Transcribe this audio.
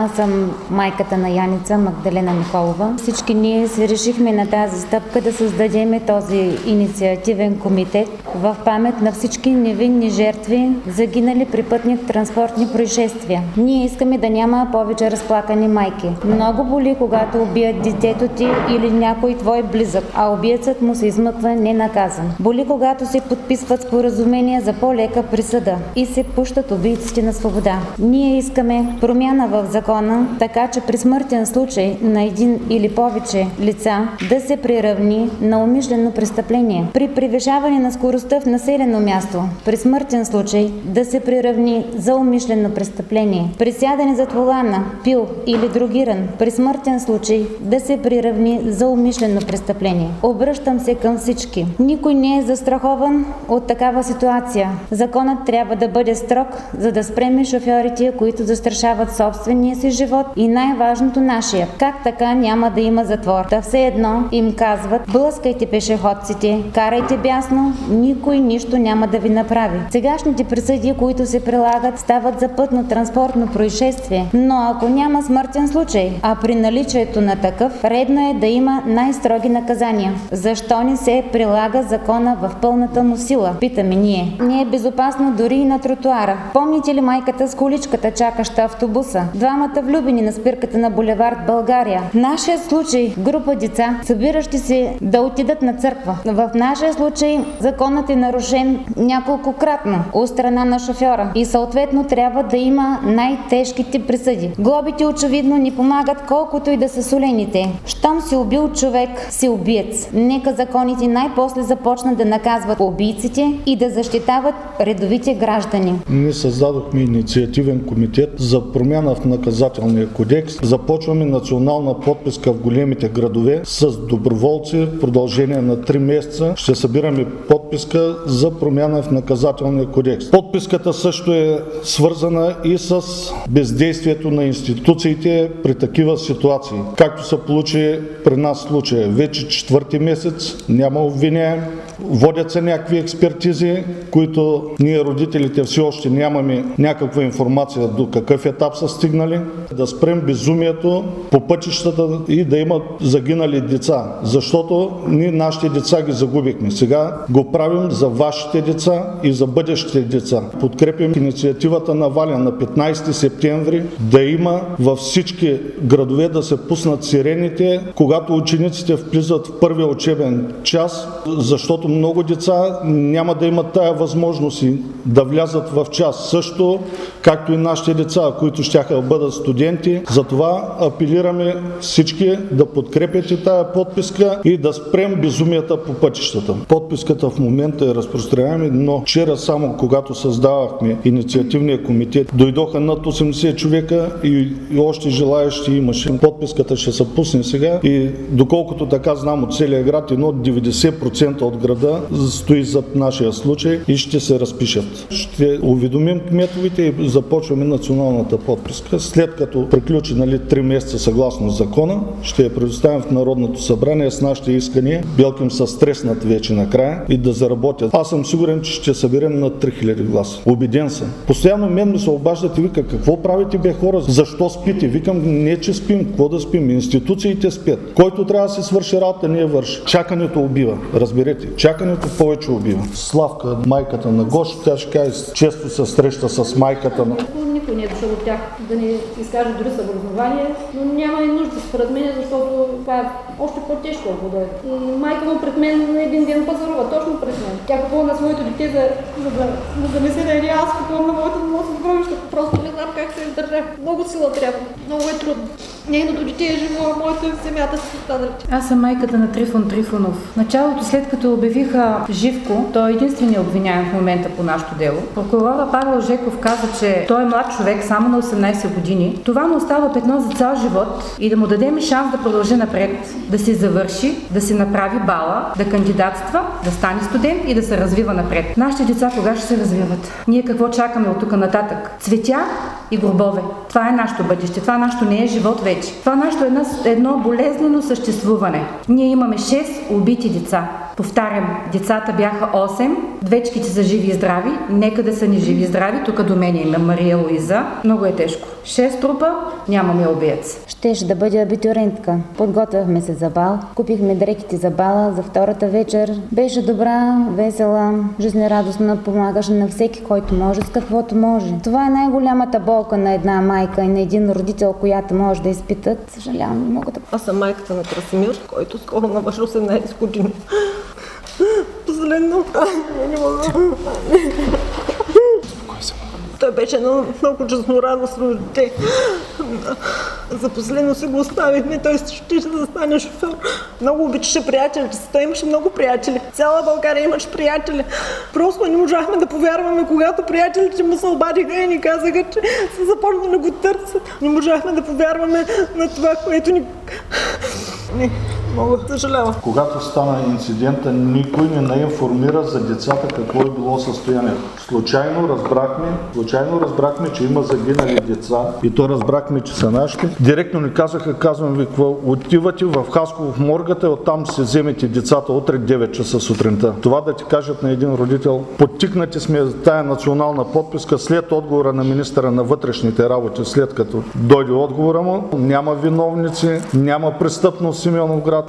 Аз съм майката на Яница, Магдалена Николова. Всички ние се решихме на тази стъпка да създадем този инициативен комитет в памет на всички невинни жертви, загинали при пътно-транспортни происшествия. Ние искаме да няма повече разплакани майки. Много боли, когато убият детето ти или някой твой близък, а убиецът му се измъква ненаказан. Боли, когато се подписват споразумения за по-лека присъда и се пущат убийците на свобода. Ние искаме промяна в закона, така че при смъртен случай на един или повече лица да се приравни на умишлено престъпление. При превишаване на скоростта в населено място, при смъртен случай да се приравни за умишлено престъпление. При сядане зад волана, пил или другиран, при смъртен случай да се приравни за умишлено престъпление. Обръщам се към всички. Никой не е застрахован от такава ситуация. Законът трябва да бъде строг, за да спреме шофьорите, които застрашават собствения си живот и най-важното нашия. Как така няма да има затвор? Да все едно им казват: блъскайте пешеходците, карайте бясно, никой нищо няма да ви направи. Сегашните присъди, които се прилагат, стават за пътно-транспортно происшествие, но ако няма смъртен случай, а при наличието на такъв, редно е да има най-строги наказания. Защо не се прилага закона в пълната му сила? Питаме ние. Не е безопасно дори и на тротуара. Помните ли майката с количката, чакаща автобуса? Двамата влюбени на спирката на булевард България. В нашия случай група деца, събиращи се да отидат на църква. В нашия случай законът е нарушен няколкократно от страна на шофьора и съответно трябва да има най-тежките присъди. Глобите очевидно ни помагат, колкото и да са солените. Щом си убил човек, си убиец. Нека законите най-после започнат да наказват убийците и да защитават редовите граждани. Ние създадохме инициативен комитет за промяна в наказателния кодекс. Започваме национална подписка в големите градове с доброволци. В продължение на 3 месеца ще събираме подписка за промяна в наказателния кодекс. Подписката също е свързана и с бездействието на институциите при такива ситуации. Както се получи при нас случая. Вече 4-ти месец няма обвиняем. Водят се някакви експертизи, които ние родителите все още нямаме някаква информация до какъв етап са стигнали. Да спрем безумието по пътищата и да имат загинали деца, защото ние нашите деца ги загубихме. Сега го правим за вашите деца и за бъдещите деца. Подкрепим инициативата на Валя на 15 септември да има във всички градове да се пуснат сирените, когато учениците влизат в първия учебен час, защото много деца няма да имат тая възможност и да влязат в час. Също, както и нашите деца, които щяха да бъдат студенти. Затова апелираме всички да подкрепяте тая подписка и да спрем безумията по пътищата. Подписката в момента е разпространяема, но вчера само когато създавахме инициативния комитет, дойдоха над 80 човека и още желаещи имаше. Подписката ще се пусне сега и доколкото така знам от целия град, 90% от града стои зад нашия случай и ще се разпишат. Ще уведомим кметовите и започваме националната подписка. След като приключи 3 месеца съгласно закона, ще я предоставим в Народното събрание с нашите искания. Белким са стреснат вече накрая и да заработят. Аз съм сигурен, че ще съберем на 3000 гласа. Убеден съм. Постоянно мен ми се обаждат и вика: какво правите бе хора? Защо спите? Викам: не че спим, какво да спим? Институциите спят. Който трябва да се свърши работа, не я върши. Чакането убива. Разберете, чакането повече убива. Славка, майката на Гош, тя ще каже, често се среща с майката на... Никой не е дошъл от тях да ни изкаже дори съболезнование, но няма и нужда според мен, защото това е още по-тежко, ако дойде. Майка му пред мен на един ден пазарува, точно пред мен. Тя купува на своето дете, за да не се даде, аз купувам на моето съкровище. Просто не знам как се издържа. Много сила трябва, много е трудно. Нейното дете е живо, а моето е в земята с останалите. Аз съм майката на Трифон Трифонов. Началото, след като обявиха Живко, той е единственият обвиняем в момента по нашето дело. Прокурора Павел Жеков каза, че той е млад човек, само на 18 години. Това му остава петно за цял живот и да му дадем шанс да продължи напред, да се завърши, да се направи бала, да кандидатства, да стане студент и да се развива напред. Нашите деца кога ще се развиват? Ние какво чакаме от тук нататък? Цветя и гробове. Това е нашето бъдеще. Това нашето не е живот вече. Това нашето е едно болезнено съществуване. Ние имаме 6 убити деца. Повтарям, децата бяха 8, двечките са живи и здрави, нека да са ни живи и здрави. Тук до мен има Мария Луиза. Много е тежко. 6 трупа, нямаме убиец. Щеше да бъде абитуриентка. Подготвяхме се за бал, купихме дреките за бала за втората вечер. Беше добра, весела, жизнерадостна, помагаше на всеки, който може, с каквото може. Това е най-голямата болка на една майка и на един родител, която може да изпитат. Съжалявам, не мога да... Аз съм майката на Красимир, който скоро навърши 18 години. Последно. Не мога. Той беше едно много жизнерадостно дете. За последно се го оставихме, той ще да стане шофьор. Много обичаше приятелите си, той имаше много приятели. Цяла България имаше приятели. Просто не можахме да повярваме, когато приятелите му се обадиха и ни казаха, че са започнали да го търсят. Не можахме да повярваме на това, което ни... Не, мога, съжалявам. Когато стана инцидента, никой не информира за децата какво е било състоянието. Случайно разбрахме, че има загинали деца и то разбрахме, че са нашите. Директно ни казаха, казвам ви какво, отивате в Хасково в моргата и оттам се вземете децата утре 9 часа сутринта. Това да ти кажат на един родител. Подтикнати сме за тая национална подписка след отговора на министъра на вътрешните работи, след като дойде отговора му. Няма виновници, няма престъпност в Симеоновград.